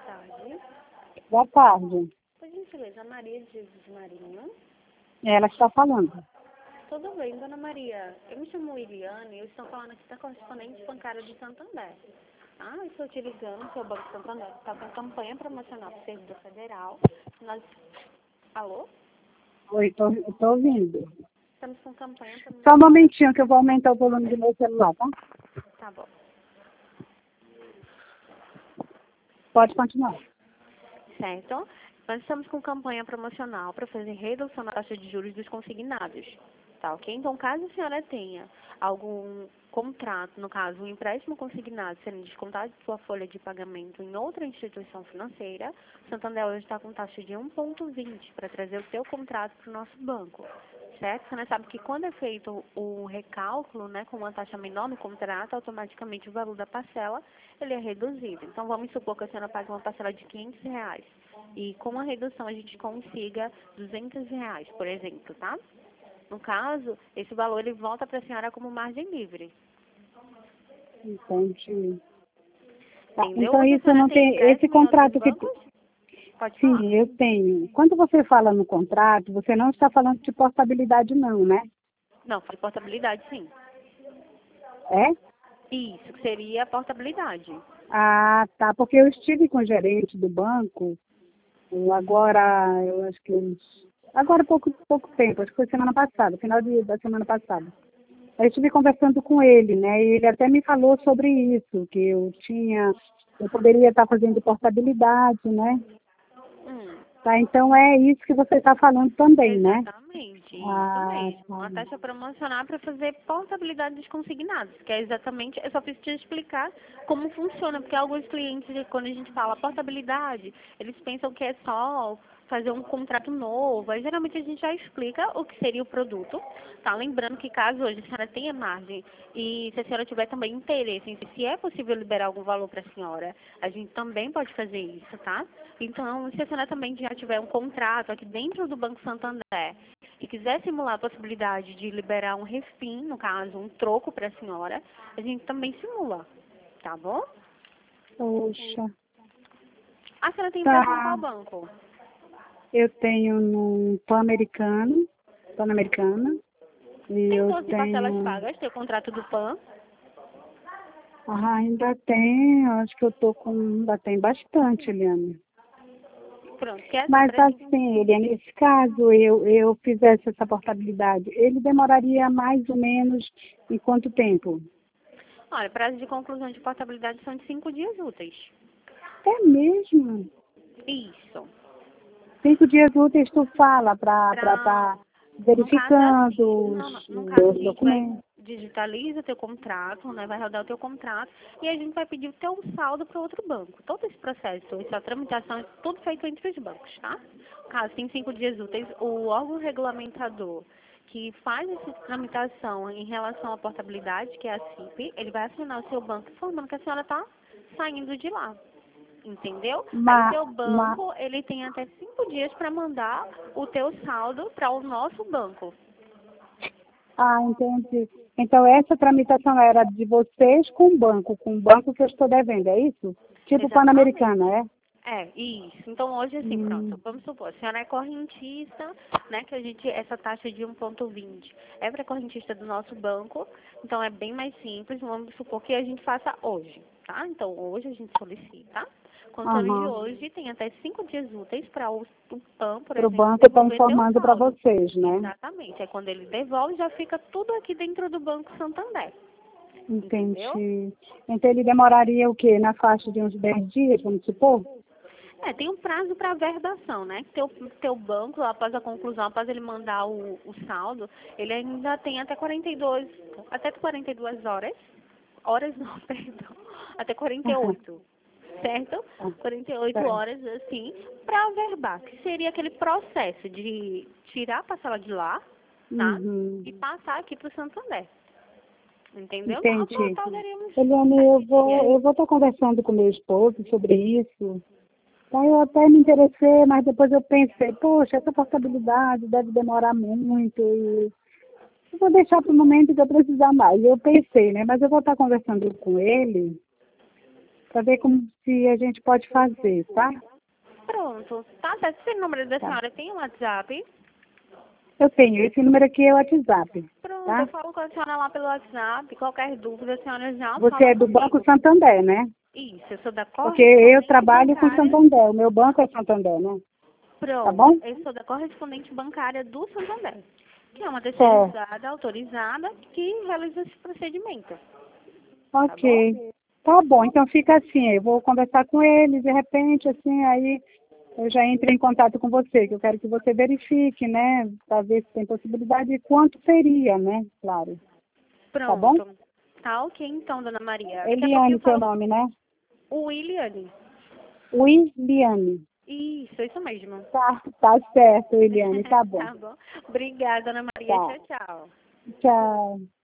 tarde. Boa tarde. Por gentileza, Maria de Jesus Marinho. Ela está falando. Tudo bem, dona Maria. Eu me chamo Iliane e eu estou falando aqui da correspondente bancária do Santander. Eu estou te ligando que o Banco Santander está com campanha promocional para o servidor federal. Nós... Alô? Oi, estou ouvindo. Estamos com campanha promocional. Só um momentinho que eu vou aumentar o volume do meu celular, tá? Tá bom. Pode continuar. Certo. Nós estamos com campanha promocional para fazer redução na taxa de juros dos consignados. Tá, ok? Então, caso a senhora tenha algum contrato, no caso, um empréstimo consignado sendo descontado de sua folha de pagamento em outra instituição financeira, o Santander hoje está com taxa de 1,20 para trazer o seu contrato para o nosso banco. Certo? Você sabe que quando é feito o recálculo, né, com uma taxa menor no contrato, automaticamente o valor da parcela ele é reduzido. Então, vamos supor que a senhora pague uma parcela de R$ 500 e com a redução a gente consiga R$ 200, por exemplo, tá? No caso, esse valor ele volta para a senhora como margem livre. Entendi. Tá, então, isso não tem... Esse contrato que... Pode falar. Sim, eu tenho. Quando você fala no contrato, você não está falando de portabilidade não, né? Não, foi portabilidade, sim. É? Isso, que seria a portabilidade. Ah, tá. Porque eu estive com o gerente do banco, agora, eu acho que... Agora há pouco tempo, acho que foi semana passada, final da semana passada. Eu estive conversando com ele, né? E ele até me falou sobre isso, que eu poderia estar fazendo portabilidade, né? Tá, então é isso que você está falando também, né? Exatamente, isso mesmo. Uma taxa promocional para fazer portabilidade dos consignados, que é exatamente, eu só preciso te explicar como funciona, porque alguns clientes, quando a gente fala portabilidade, eles pensam que é só fazer um contrato novo. Aí, geralmente a gente já explica o que seria o produto, tá? Lembrando que caso hoje a senhora tenha margem e se a senhora tiver também interesse em se é possível liberar algum valor para a senhora, a gente também pode fazer isso, tá? Então, se a senhora também já tiver um contrato aqui dentro do Banco Santander e quiser simular a possibilidade de liberar um refim, no caso, um troco para a senhora, a gente também simula, tá bom? Poxa. A senhora tem empréstimo em qual banco? Eu tenho no Pan-Americana. E tem eu 12 tenho... parcelas pagas, tem o contrato do PAN. Ainda tem, acho que eu tô com... Ainda tem bastante, Eliane. Pronto, Mas assim, Eliane, nesse caso eu fizesse essa portabilidade, ele demoraria mais ou menos em quanto tempo? Olha, prazo de conclusão de portabilidade são de 5 dias úteis. É mesmo? Isso. 5 dias úteis tu fala para estar verificando os documentos. Digitaliza teu contrato, né? Vai rodar o teu contrato e a gente vai pedir o teu saldo para outro banco. Todo esse processo, essa tramitação, é tudo feito entre os bancos, tá? Caso tem 5 dias úteis, o órgão regulamentador que faz essa tramitação em relação à portabilidade, que é a CIP, ele vai assinar o seu banco informando que a senhora está saindo de lá. Entendeu? Aí o teu banco, ele tem até 5 dias para mandar o teu saldo para o nosso banco. Entendi. Então, essa tramitação era de vocês com o banco que eu estou devendo, é isso? Tipo Pan-Americana, é? É, isso. Então, hoje, assim, pronto, vamos supor, a senhora é correntista, né, que a gente, essa taxa de 1,20 é para correntista do nosso banco, então é bem mais simples, vamos supor que a gente faça hoje, tá? Então, hoje a gente solicita. Contando de hoje, tem até 5 dias úteis para o PAN, por exemplo, o banco está devolver informando para vocês, né? Exatamente. É quando ele devolve, já fica tudo aqui dentro do Banco Santander. Entendi. Entendeu? Então, ele demoraria o quê? Na faixa de uns 10 dias, vamos supor? Tem um prazo para verdação, né? Teu banco, após a conclusão, após ele mandar o saldo, ele ainda tem até 42 horas. Horas não, perdão. Até 48. Certo? 48 horas, assim, para verbar, que seria aquele processo de tirar a parcela de lá, tá? E passar aqui para o Santander. Entendeu? Entendi. Eliane, eu vou estar conversando com meu esposo sobre isso. Aí eu até me interessei, mas depois eu pensei, poxa, essa portabilidade deve demorar muito e eu vou deixar para o momento que eu precisar mais. Eu pensei, né? Mas eu vou estar conversando com ele para ver como se a gente pode fazer, tá? Pronto. Tá certo. Esse número da Tá. senhora tem um WhatsApp? Eu tenho, esse número aqui é o WhatsApp, Pronto, tá? eu falo com a senhora lá pelo WhatsApp. Qualquer dúvida, a senhora já Você fala é do Banco comigo. Santander, né? Isso, eu sou da Porque eu correspondente trabalho com bancária. Santander, o meu banco é Santander, né? Tá Pronto, bom? eu sou da correspondente bancária do Santander, que é uma Certo. terceirizada autorizada que realiza esse procedimento. Tá bom? Ok. Tá bom, então fica assim, eu vou conversar com ele, de repente, assim, aí eu já entro em contato com você, que eu quero que você verifique, né, para ver se tem possibilidade e quanto seria, né, claro. Tá bom? Pronto. Tá ok então, dona Maria. Daqui a pouquinho Eliane, eu seu falo nome, né? com o Williane. Williane. Isso mesmo. Tá certo, Eliane, tá bom. Tá bom. Obrigada, dona Maria. Tá. Tchau, tchau. Tchau.